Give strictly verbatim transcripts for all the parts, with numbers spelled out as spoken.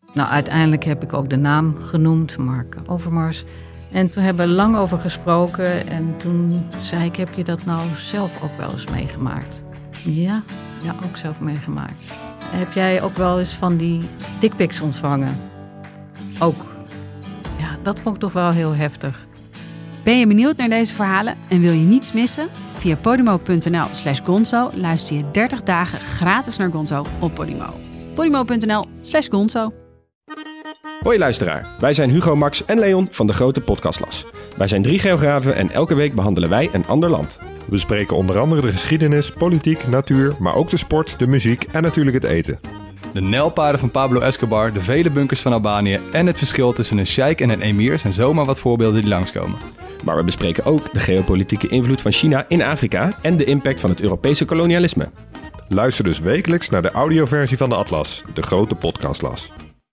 Nou, uiteindelijk heb ik ook de naam genoemd, Mark Overmars. En toen hebben we lang over gesproken. En toen zei ik, heb je dat nou zelf ook wel eens meegemaakt? Ja, ja, ook zelf meegemaakt. Heb jij ook wel eens van die dickpics ontvangen? Ook. Ja, dat vond ik toch wel heel heftig. Ben je benieuwd naar deze verhalen en wil je niets missen? Via podimo.nl slash gonzo luister je dertig dagen gratis naar Gonzo op Podimo. podimo.nl slash gonzo. Hoi luisteraar, wij zijn Hugo, Max en Leon van de Grote Podcastlas. Wij zijn drie geografen en elke week behandelen wij een ander land. We bespreken onder andere de geschiedenis, politiek, natuur, maar ook de sport, de muziek en natuurlijk het eten. De nijlpaarden van Pablo Escobar, de vele bunkers van Albanië en het verschil tussen een sheik en een emir zijn zomaar wat voorbeelden die langskomen. Maar we bespreken ook de geopolitieke invloed van China in Afrika en de impact van het Europese kolonialisme. Luister dus wekelijks naar de audioversie van de Atlas, de Grote Podcastlas.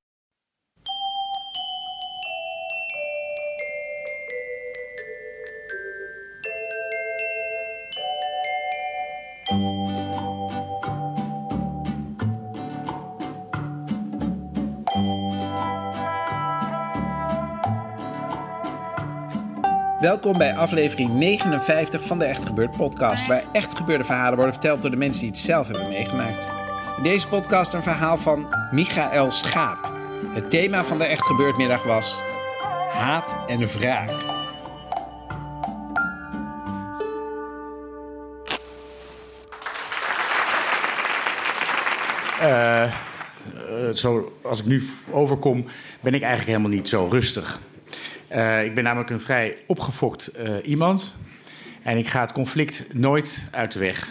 Welkom bij aflevering negenenvijftig van de Echt Gebeurd podcast, waar echt gebeurde verhalen worden verteld door de mensen die het zelf hebben meegemaakt. In deze podcast een verhaal van Michael Schaap. Het thema van de Echt Gebeurd middag was haat en wraak. Uh, uh, zo, als ik nu overkom, ben ik eigenlijk helemaal niet zo rustig. Uh, ik ben namelijk een vrij opgefokt uh, iemand. En ik ga het conflict nooit uit de weg.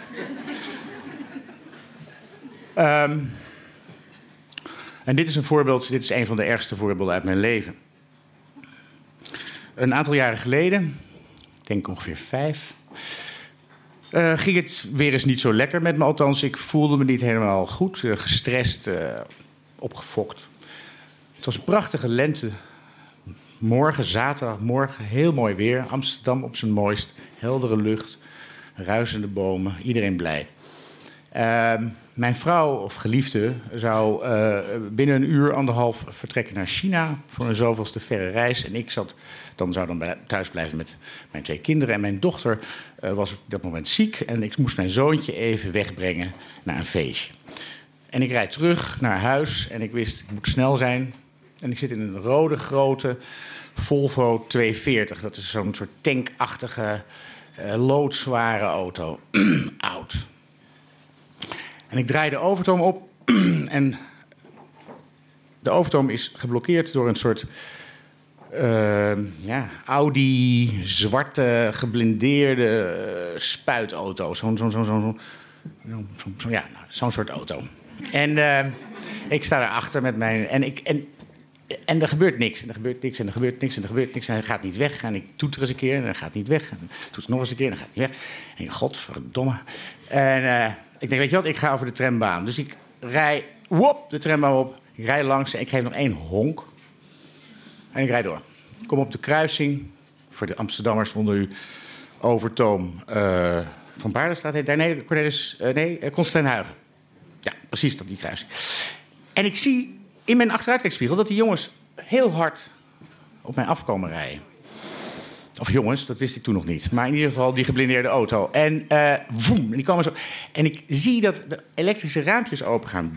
um, en dit is een voorbeeld, dit is een van de ergste voorbeelden uit mijn leven. Een aantal jaren geleden, ik denk ongeveer vijf... Uh, ging het weer eens niet zo lekker met me. Althans, ik voelde me niet helemaal goed. Uh, gestrest, uh, opgefokt. Het was een prachtige lente. Morgen, zaterdagmorgen, heel mooi weer. Amsterdam op zijn mooist. Heldere lucht, ruisende bomen, iedereen blij. Uh, mijn vrouw of geliefde zou uh, binnen een uur, anderhalf vertrekken naar China voor een zoveelste verre reis. En ik zat, dan zou dan bij, thuis blijven met mijn twee kinderen. En mijn dochter uh, was op dat moment ziek en ik moest mijn zoontje even wegbrengen naar een feestje. En ik rijd terug naar huis en ik wist, ik moet snel zijn. En ik zit in een rode, grote Volvo tweehonderdveertig. Dat is zo'n soort tankachtige, uh, loodzware auto. Oud. En ik draai de overtoom op en de overtoom is geblokkeerd door een soort uh, ja, Audi, zwarte, geblindeerde uh, spuitauto. Zo'n zo, zo, zo, zo, zo, zo, ja, zo'n soort auto. En uh, ik sta daarachter met mijn... En, ik, en, en er gebeurt niks, en er gebeurt niks, en er gebeurt niks, en er gebeurt niks. En hij gaat niet weg. En ik toeter eens een keer, en hij gaat niet weg. En ik toeter nog eens een keer, en hij gaat niet weg. En ik, godverdomme. En... Uh, Ik denk, weet je wat, ik ga over de trambaan. Dus ik rij, wop, de trambaan op. Ik rij langs en ik geef nog één honk. En ik rijd door. Ik kom op de kruising, voor de Amsterdammers onder u, Overtoom uh, van Baardenstraat heet daar. Nee, Cornelis, uh, nee, uh, Constantijn Huygen. Ja, precies dat, die kruising. En ik zie in mijn achteruitkijkspiegel dat die jongens heel hard op mij afkomen rijden. Of jongens, dat wist ik toen nog niet. Maar in ieder geval die geblindeerde auto. En uh, woem, en die komen zo. En ik zie dat de elektrische raampjes opengaan.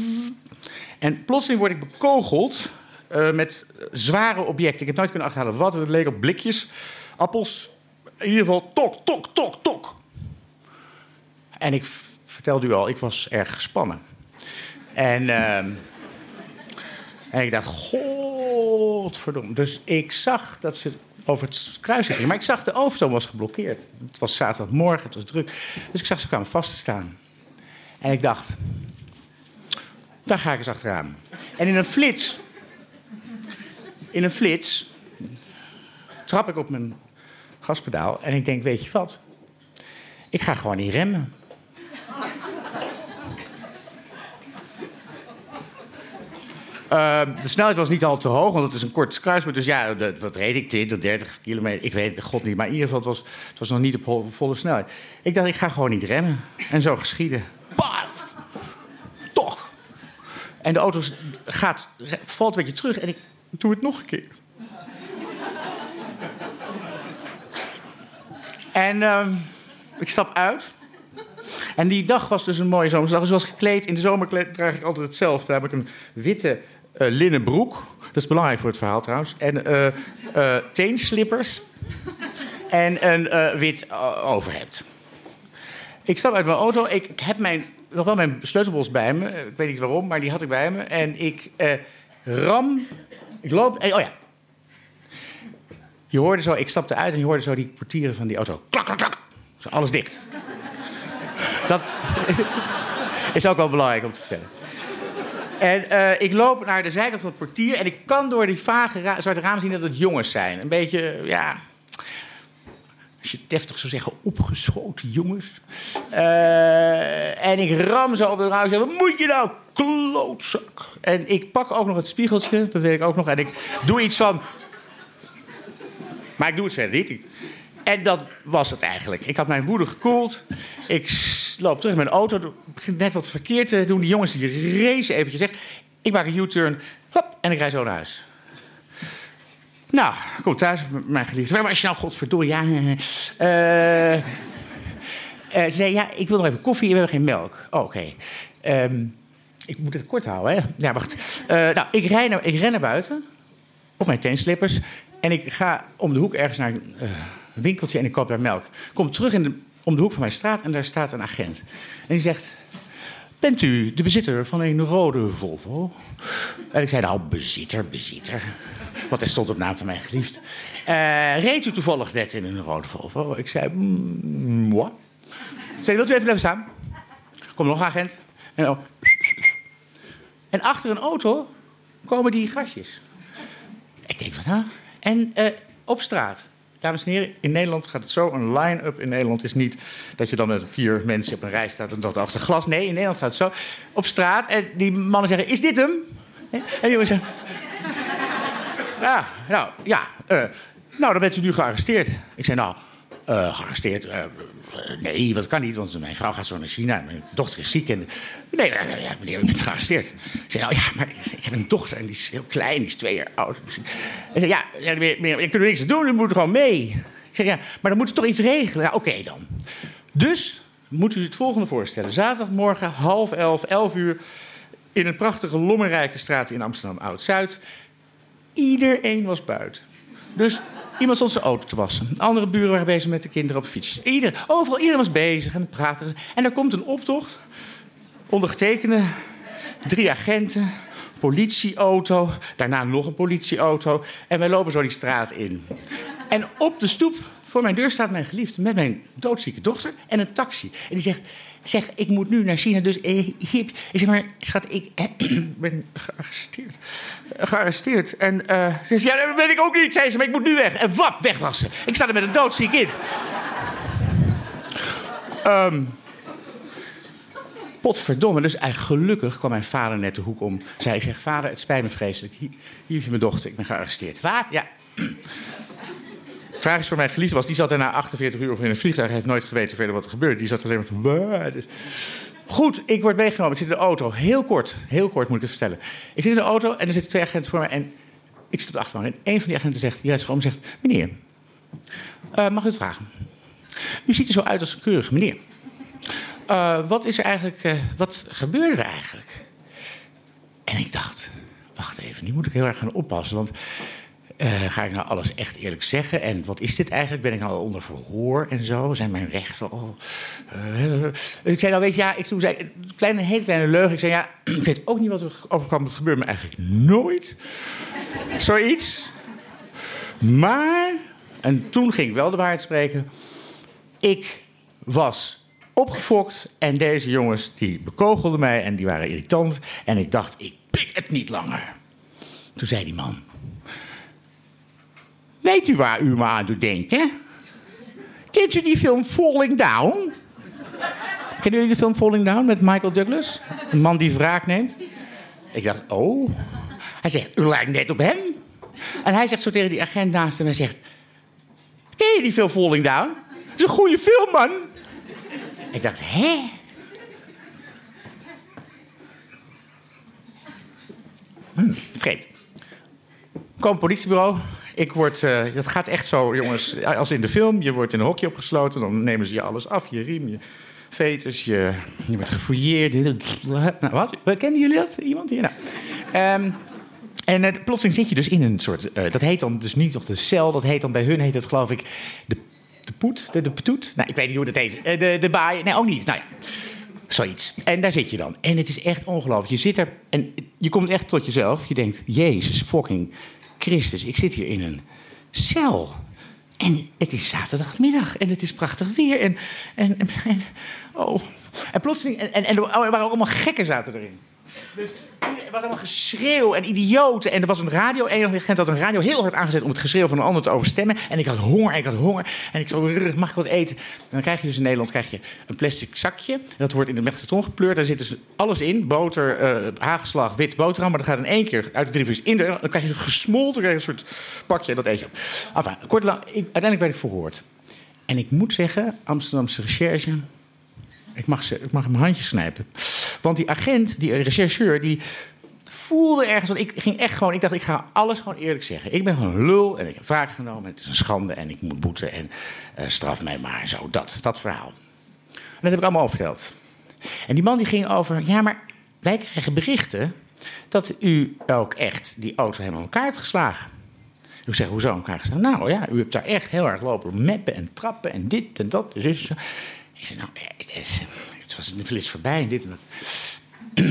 En plotseling word ik bekogeld uh, met zware objecten. Ik heb nooit kunnen achterhalen wat. Het leek op blikjes, appels. In ieder geval tok, tok, tok, tok. En ik vertelde u al, ik was erg gespannen. En, uh, en ik dacht, godverdomme. Dus ik zag dat ze... over het kruising ging. Maar ik zag de overtoom was geblokkeerd. Het was zaterdagmorgen, het was druk. Dus ik zag ze kwamen vast te staan. En ik dacht, daar ga ik eens achteraan. En in een flits, in een flits, trap ik op mijn gaspedaal en ik denk, weet je wat? Ik ga gewoon niet remmen. Uh, de snelheid was niet al te hoog, want het is een kort kruispunt. Dus ja, dat, wat reed ik? twintig, dertig kilometer? Ik weet het bij god niet. Maar in ieder geval, het was, het was nog niet op volle, volle snelheid. Ik dacht, ik ga gewoon niet remmen. En zo geschieden. Paf! Toch! En de auto gaat, valt een beetje terug en ik doe het nog een keer. En uh, ik stap uit. En die dag was dus een mooie zomersdag. Dus ik was gekleed. In de zomer draag ik altijd hetzelfde. Daar heb ik een witte uh, linnen broek. Dat is belangrijk voor het verhaal trouwens. En uh, uh, teenslippers. En een uh, wit uh, overhemd. Ik stap uit mijn auto. Ik heb mijn, nog wel mijn sleutelbos bij me. Ik weet niet waarom, maar die had ik bij me. En ik uh, ram... Ik loop... En, oh ja. Je hoorde zo... Ik stapte uit en je hoorde zo die portieren van die auto. Klak, klak, klak. Zo alles dicht. Dat is ook wel belangrijk om te vertellen. En uh, ik loop naar de zijkant van het portier... en ik kan door die vage ra- zwarte ramen zien dat het jongens zijn. Een beetje, ja... Als je deftig zou zeggen, opgeschoten jongens. Uh, en ik ram zo op de raam en zeg... Wat moet je nou, klootzak? En ik pak ook nog het spiegeltje, dat weet ik ook nog... en ik doe iets van... Maar ik doe het verder niet. En dat was het eigenlijk. Ik had mijn woede gekoeld. Ik loop terug in mijn auto. Ik begin net wat verkeerd te doen. Die jongens die racen eventjes weg. Ik maak een U-turn. Hop, en ik rijd zo naar huis. Nou, ik kom thuis, mijn geliefde. Waar was je nou, godverdorie? Ja, uh, uh, ze zei, ja, ik wil nog even koffie. We hebben geen melk. Oh, oké. Okay. Um, ik moet het kort houden, hè? Ja, wacht. Uh, nou, ik, rij naar, ik ren naar buiten. Op mijn teenslippers. En ik ga om de hoek ergens naar een uh, winkeltje en ik koop daar melk. Ik kom terug in de, om de hoek van mijn straat en daar staat een agent. En die zegt... Bent u de bezitter van een rode Volvo? En ik zei, nou, bezitter, bezitter. Want er stond op naam van mijn geliefd. Uh, reed u toevallig net in een rode Volvo? Ik zei, mm, moi. Ik zei, wilt u even blijven staan? Komt nog een agent. En, oh. En achter een auto komen die gastjes. Ik denk, wat nou? En uh, op straat. Dames en heren, in Nederland gaat het zo. Een line-up in Nederland is niet dat je dan met vier mensen op een rij staat en dat achter glas. Nee, in Nederland gaat het zo. Op straat. En die mannen zeggen, is dit hem? En die jongens zeggen... Ja, nou, ja. Uh, nou, dan bent u nu gearresteerd. Ik zei, nou, uh, gearresteerd? Uh, nee, dat kan niet, want mijn vrouw gaat zo naar China. Mijn dochter is ziek. En... Nee, uh, ja, meneer, u bent gearresteerd. Ik zei, nou ja, maar ik heb een dochter en die is heel klein, die is twee jaar oud. Hij zei, ja, ja meneer, meneer, ik kan er niks aan doen, u moet er gewoon mee. Ik zei, ja, maar dan moet u toch iets regelen? Ja, oké okay, dan. Dus moet u het volgende voorstellen. Zaterdagmorgen, half elf, elf uur... in een prachtige, lommerrijke straat in Amsterdam Oud-Zuid. Iedereen was buiten. Dus iemand stond zijn auto te wassen. Andere buren waren bezig met de kinderen op fietsjes. Ieder, overal, iedereen was bezig en praten. En er komt een optocht. Ondergetekende, drie agenten, politieauto. Daarna nog een politieauto. En wij lopen zo die straat in. En op de stoep voor mijn deur staat mijn geliefde met mijn doodzieke dochter en een taxi. En die zegt, zeg, ik moet nu naar China, dus... Eh, hip. Ik zeg, maar schat, ik eh, ben gearresteerd. Gearresteerd. En uh, ze zegt, ja, dat ben ik ook niet, zei ze, maar ik moet nu weg. En wap, weg was ze. Ik sta er met een doodziek kind. Um, potverdomme. Dus eigenlijk gelukkig kwam mijn vader net de hoek om. Zei, ik zeg, vader, het spijt me vreselijk. Hier, hier heb je mijn dochter, ik ben gearresteerd. Wat? Ja... Tragisch voor mijn geliefde was, die zat er na achtenveertig uur of in een vliegtuig. Hij heeft nooit geweten verder wat er gebeurde. Die zat alleen maar van... Bah. Goed, ik word meegenomen. Ik zit in de auto. Heel kort, heel kort moet ik het vertellen. Ik zit in de auto en er zitten twee agenten voor mij. En ik zit op de achterbank. En een van die agenten zegt, die rijdt zich om en zegt... Meneer, uh, mag ik het vragen? U ziet er zo uit als een keurige meneer. Uh, wat is er eigenlijk... Uh, wat gebeurde er eigenlijk? En ik dacht, wacht even, nu moet ik heel erg gaan oppassen. Want... Uh, ga ik nou alles echt eerlijk zeggen? En wat is dit eigenlijk? Ben ik nou onder verhoor en zo? Zijn mijn rechten al... Uh, ik zei, nou weet je, ja, ik zei een kleine, hele kleine leugen. Ik zei, ja, ik weet ook niet wat er overkwam. Het gebeurt me eigenlijk nooit. Zoiets. Maar, en toen ging ik wel de waarheid spreken. Ik was opgefokt en deze jongens die bekogelden mij en die waren irritant. En ik dacht, ik pik het niet langer. Toen zei die man... Weet u waar u me aan doet denken? Kent u die film Falling Down? Kennen jullie de film Falling Down met Michael Douglas? Een man die wraak neemt. Ik dacht, oh. Hij zegt, u lijkt net op hem. En hij zegt zo tegen die agent naast hem. Hij zegt, ken je die film Falling Down? Dat is een goede film, man. Ik dacht, hè? Hmm, vreemd. Ik kom politiebureau. Ik word, uh, dat gaat echt zo, jongens, als in de film. Je wordt in een hokje opgesloten, dan nemen ze je alles af. Je riem, je veters, je, je wordt gefouilleerd. Nou, wat? Kennen jullie dat? Iemand hier? Nou. Um, en uh, plotseling zit je dus in een soort... Uh, dat heet dan dus niet nog de cel. Dat heet dan bij hun, heet het geloof ik, de, de poet, de, de petoet. Nou, ik weet niet hoe dat heet. Uh, de, de baai, nee, ook niet. Nou ja. Zoiets. En daar zit je dan. En het is echt ongelooflijk. Je zit er en je komt echt tot jezelf. Je denkt, Jezus fucking Christus, ik zit hier in een cel. En het is zaterdagmiddag en het is prachtig weer. En, en, en, en oh. En plotseling, en, en, en er waren ook allemaal gekken zaten erin. Dus er was allemaal geschreeuw en idioten. En er was een radio. Een agent had een radio heel hard aangezet om het geschreeuw van een ander te overstemmen. En ik had honger en ik had honger. En ik zo, mag ik wat eten? En dan krijg je dus in Nederland krijg je een plastic zakje. Dat wordt in de magnetron gepleurd. Daar zit dus alles in. Boter, uh, hagelslag, wit boterham. Maar dat gaat in één keer uit de drievuurs in. De, dan krijg je gesmolten, krijg je een soort pakje. Dat eet je op. Enfin, kort lang, ik, uiteindelijk werd ik verhoord. En ik moet zeggen, Amsterdamse recherche... Ik mag, ze, ik mag hem handjes knijpen. Want die agent, die rechercheur, die voelde ergens... Want ik ging echt gewoon... Ik dacht, ik ga alles gewoon eerlijk zeggen. Ik ben gewoon een lul en ik heb wraak genomen. Het is een schande en ik moet boeten en uh, straf mij maar en zo. Dat, dat verhaal. En dat heb ik allemaal al verteld. En die man die ging over... Ja, maar wij krijgen berichten dat u ook echt die auto helemaal in elkaar hebt geslagen. Ik zeg, hoezo in elkaar geslagen? Nou ja, u hebt daar echt heel erg lopen meppen en trappen en dit en dat. Dus... Ik zei, nou, het, is, het was een flits voorbij en dit en dat.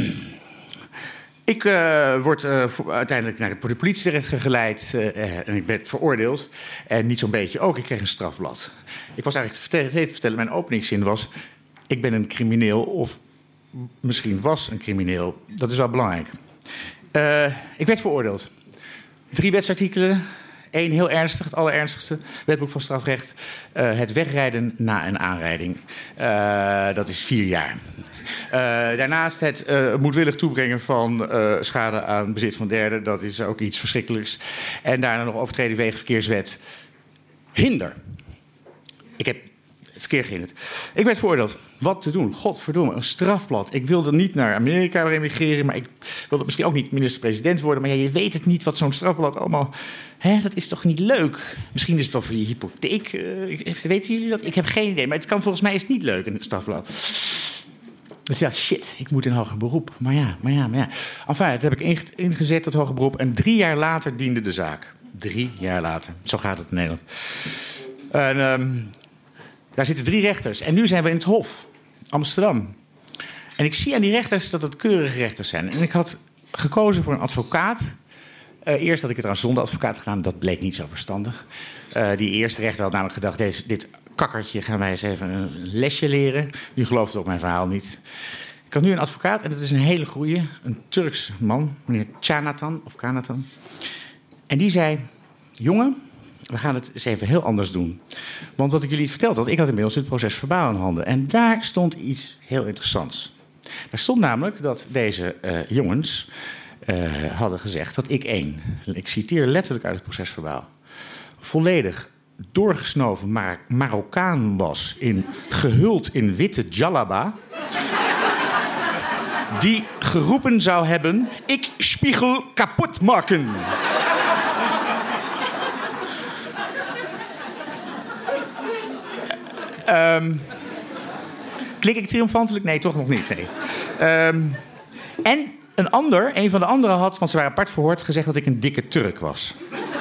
Ik uh, word uh, voor, uiteindelijk naar de politie terecht geleid uh, en ik werd veroordeeld. En niet zo'n beetje ook, ik kreeg een strafblad. Ik was eigenlijk vertellen, vertellen, mijn openingszin was... ik ben een crimineel of misschien was een crimineel. Dat is wel belangrijk. Uh, ik werd veroordeeld. Drie wetsartikelen... Eén heel ernstig, het allerernstigste, wetboek van strafrecht. Uh, het wegrijden na een aanrijding. Uh, dat is vier jaar. Uh, daarnaast het uh, moedwillig toebrengen van uh, schade aan bezit van derden. Dat is ook iets verschrikkelijks. En daarna nog overtreding wegen verkeerswet. Hinder. Ik heb verkeer gehinderd. Ik werd veroordeeld. Wat te doen? Godverdomme, een strafblad. Ik wilde niet naar Amerika emigreren, maar ik wilde misschien ook niet minister-president worden. Maar ja, je weet het niet wat zo'n strafblad allemaal... Hè, dat is toch niet leuk? Misschien is het wel voor je hypotheek. Uh, weten jullie dat? Ik heb geen idee, maar het kan volgens mij is het niet leuk, een strafblad. Dus ja, shit, ik moet in hoger beroep. Maar ja, maar ja, maar ja. Enfin, dat heb ik ingezet, dat hoger beroep. En drie jaar later diende de zaak. Drie jaar later. Zo gaat het in Nederland. En... Um, Daar zitten drie rechters. En nu zijn we in het Hof, Amsterdam. En ik zie aan die rechters dat het keurige rechters zijn. En ik had gekozen voor een advocaat. Uh, eerst had ik het trouwens zonder advocaat gedaan. Dat bleek niet zo verstandig. Uh, die eerste rechter had namelijk gedacht... Deze, dit kakkertje gaan wij eens even een lesje leren. U gelooft ook mijn verhaal niet. Ik had nu een advocaat en dat is een hele goeie. Een Turks man, meneer Canatan of Canatan. En die zei... Jongen... We gaan het eens even heel anders doen. Want wat ik jullie verteld had, ik had inmiddels het proces verbaal in handen. En daar stond iets heel interessants. Daar stond namelijk dat deze uh, jongens uh, hadden gezegd dat ik één... Ik citeer letterlijk uit het proces verbaal. Volledig doorgesnoven Mar- Marokkaan was, in, gehuld in witte djallaba... die geroepen zou hebben... Ik spiegel kapot maken... Um, klik ik triomfantelijk? Nee, toch nog niet. Nee. Um, en een ander, een van de anderen had, want ze waren apart verhoord... gezegd dat ik een dikke Turk was.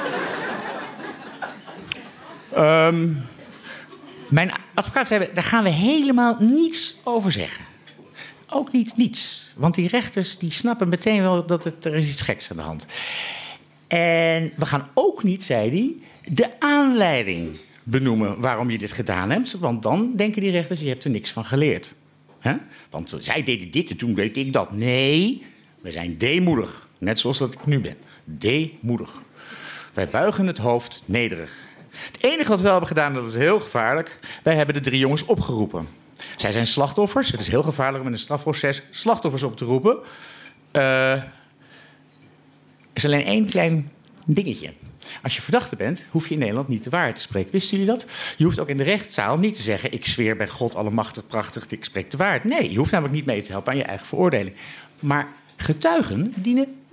um, mijn advocaat zei, daar gaan we helemaal niets over zeggen. Ook niet niets. Want die rechters die snappen meteen wel dat het, er is iets geks aan de hand. En we gaan ook niet, zei hij, de aanleiding... benoemen waarom je dit gedaan hebt. Want dan denken die rechters, je hebt er niks van geleerd. He? Want zij deden dit en toen deed ik dat. Nee, we zijn deemoedig. Net zoals dat ik nu ben. Deemoedig. Wij buigen het hoofd nederig. Het enige wat we wel hebben gedaan, dat is heel gevaarlijk... wij hebben de drie jongens opgeroepen. Zij zijn slachtoffers. Het is heel gevaarlijk om in een strafproces slachtoffers op te roepen. Uh, er is alleen één klein dingetje... Als je verdachte bent, hoef je in Nederland niet de waarheid te spreken. Wisten jullie dat? Je hoeft ook in de rechtszaal niet te zeggen... ik zweer bij God allemachtig prachtig, ik spreek de waarheid. Nee, je hoeft namelijk niet mee te helpen aan je eigen veroordeling. Maar getuigen dienen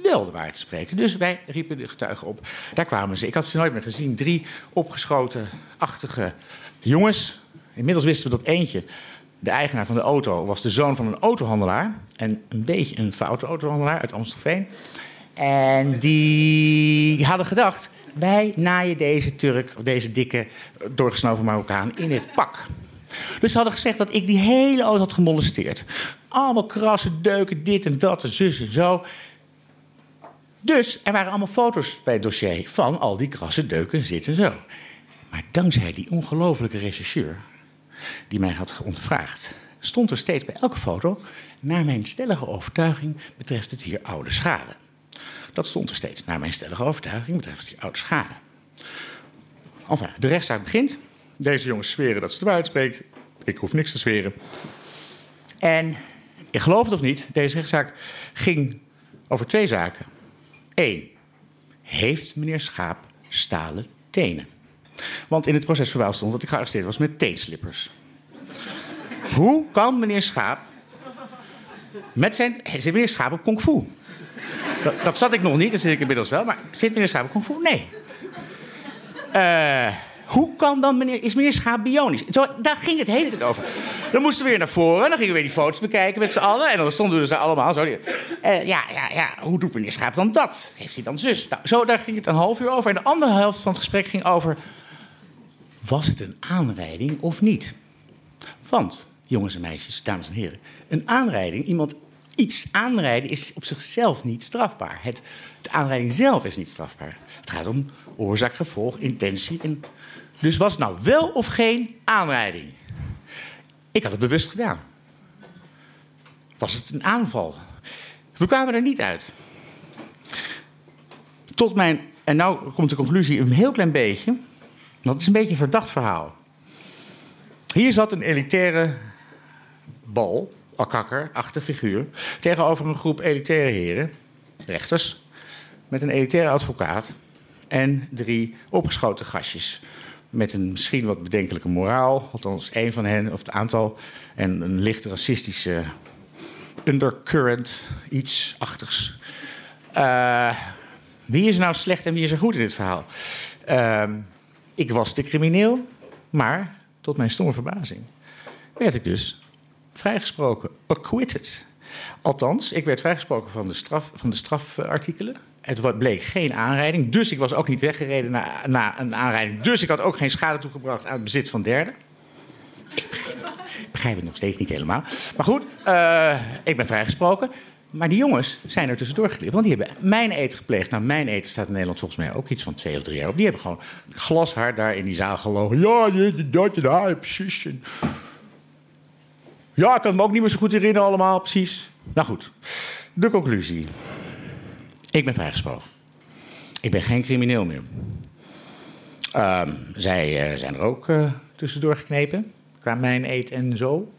wel de waarheid te spreken. Dus wij riepen de getuigen op. Daar kwamen ze. Ik had ze nooit meer gezien. Drie opgeschoten-achtige jongens. Inmiddels wisten we dat eentje, de eigenaar van de auto, was de zoon van een autohandelaar. En een beetje een foute autohandelaar uit Amstelveen. En die hadden gedacht, wij naaien deze Turk, deze dikke, doorgesnoven Marokkaan in het pak. Dus ze hadden gezegd dat ik die hele auto had gemolesteerd. Allemaal krassen, deuken, dit en dat en zus en zo. Dus er waren allemaal foto's bij het dossier van al die krassen, deuken, zit en zo. Maar dankzij die ongelofelijke rechercheur die mij had ondervraagd, stond er steeds bij elke foto, naar mijn stellige overtuiging betreft het hier oude schade. Dat stond er steeds, naar mijn stellige overtuiging betreft het hier oude schade. Enfin, de rechtszaak begint. Deze jongens zweren dat ze de waarheid spreekt. Ik hoef niks te zweren. En, je gelooft het of niet, deze rechtszaak ging over twee zaken. Eén, heeft meneer Schaap stalen tenen? Want in het procesverbaal stond dat ik gearresteerd was met teenslippers. Hoe kan meneer Schaap met zijn... Zit meneer Schaap op kung fu? Dat, dat zat ik nog niet, dat zit ik inmiddels wel. Maar zit meneer Schaap op kung fu? Nee. Uh, hoe kan dan meneer... Is meneer Schaap bionisch? Zo, daar ging het de hele tijd over. Dan moesten we weer naar voren. Dan gingen we weer die foto's bekijken met z'n allen. En dan stonden we ze allemaal zo. Uh, ja, ja, ja, hoe doet meneer Schaap dan dat? Heeft hij dan zus? Nou, zo, daar ging het een half uur over. En de andere helft van het gesprek ging over... Was het een aanrijding of niet? Want, jongens en meisjes, dames en heren... een aanrijding, iemand iets aanrijden, is op zichzelf niet strafbaar. Het, de aanrijding zelf is niet strafbaar. Het gaat om oorzaak, gevolg, intentie. En... Dus was het nou wel of geen aanrijding? Ik had het bewust gedaan. Was het een aanval? We kwamen er niet uit. Tot mijn... En nou komt de conclusie een heel klein beetje... Dat is een beetje een verdacht verhaal. Hier zat een elitaire bal, alkakker-achtige figuur... tegenover een groep elitaire heren, rechters... met een elitaire advocaat... en drie opgeschoten gastjes... met een misschien wat bedenkelijke moraal... althans één van hen, of het aantal... en een licht racistische undercurrent, iets achtigs. Uh, wie is nou slecht en wie is er goed in dit verhaal? Uh, Ik was de crimineel, maar tot mijn stomme verbazing werd ik dus vrijgesproken. Acquitted. Althans, ik werd vrijgesproken van de, straf, van de strafartikelen. Het bleek geen aanrijding, dus ik was ook niet weggereden na, na een aanrijding. Dus ik had ook geen schade toegebracht aan het bezit van derden. Ik begrijp, ik begrijp het nog steeds niet helemaal. Maar goed, uh, ik ben vrijgesproken. Maar die jongens zijn er tussendoor geklipt. Want die hebben mijn eet gepleegd. Nou, mijn eet staat in Nederland volgens mij ook iets van twee of drie jaar op. Die hebben gewoon glashard daar in die zaal gelogen. Ja, dat je daar, precies. Ja, ik kan me ook niet meer zo goed herinneren allemaal, precies. Nou goed, de conclusie. Ik ben vrijgesproken. Ik ben geen crimineel meer. Uh, zij uh, zijn er ook uh, tussendoor geknepen. Qua mijn eet en zo.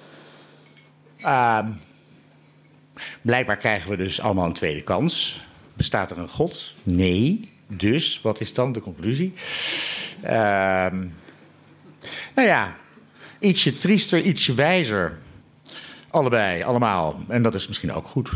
Uh, Blijkbaar krijgen we dus allemaal een tweede kans. Bestaat er een God? Nee. Dus, wat is dan de conclusie? Uh, nou ja, ietsje triester, ietsje wijzer. Allebei, allemaal. En dat is misschien ook goed.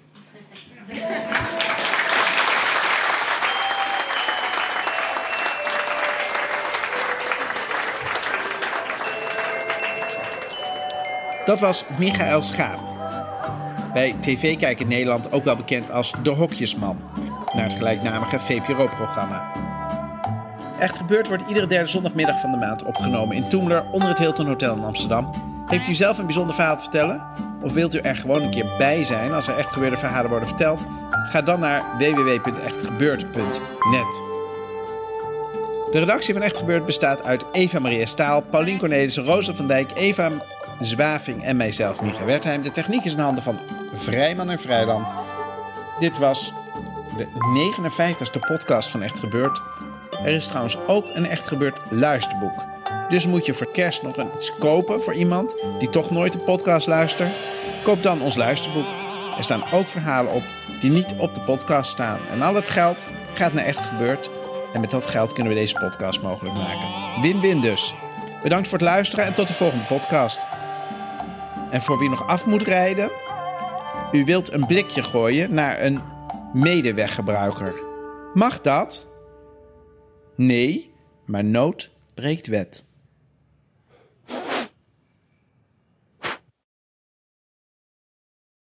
Dat was Michael Schaap. Bij T V-kijker Nederland ook wel bekend als de Hokjesman. Naar het gelijknamige V P R O-programma. Echt Gebeurd wordt iedere derde zondagmiddag van de maand opgenomen in Toemler onder het Hilton Hotel in Amsterdam. Heeft u zelf een bijzonder verhaal te vertellen? Of wilt u er gewoon een keer bij zijn als er echt gebeurde verhalen worden verteld? Ga dan naar w w w punt echt gebeurd punt net. De redactie van Echt Gebeurd bestaat uit Eva Maria Staal, Paulien Cornelissen, Rosa van Dijk, Eva Zwaving en mijzelf, Micha Wertheim. De techniek is in handen van Vrijman en Vrijland. Dit was de negenenvijftigste podcast van Echt Gebeurd. Er is trouwens ook een Echt Gebeurd luisterboek. Dus moet je voor kerst nog iets kopen voor iemand die toch nooit een podcast luistert? Koop dan ons luisterboek. Er staan ook verhalen op die niet op de podcast staan. En al het geld gaat naar Echt Gebeurd. En met dat geld kunnen we deze podcast mogelijk maken. Win-win dus. Bedankt voor het luisteren en tot de volgende podcast. En voor wie nog af moet rijden... U wilt een blikje gooien naar een medeweggebruiker. Mag dat? Nee, maar nood breekt wet.